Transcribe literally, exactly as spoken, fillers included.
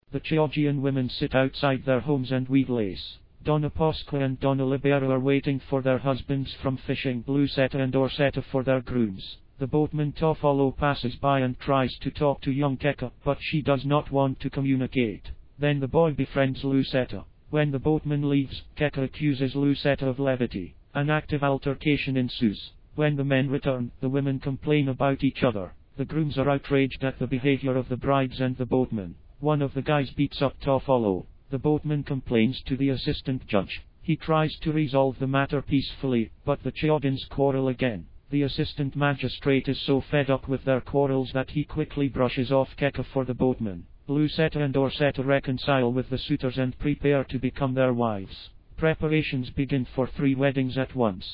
The Chioggian women sit outside their homes and weave lace. Donna Pasqua and Donna Libera are waiting for their husbands from fishing, Lucetta and Orsetta for their grooms. The boatman Toffolo passes by and tries to talk to young Keka, but she does not want to communicate. Then the boy befriends Lucetta. When the boatman leaves, Keka accuses Lucetta of levity. An active altercation ensues. When the men return, the women complain about each other. The grooms are outraged at the behavior of the brides and the boatman. One of the guys beats up Toffolo. The boatman complains to the assistant judge. He tries to resolve the matter peacefully, but the Chioggians quarrel again. The assistant magistrate is so fed up with their quarrels that he quickly brushes off Keka for the boatman. Lucetta and Orsetta reconcile with the suitors and prepare to become their wives. Preparations begin for three weddings at once.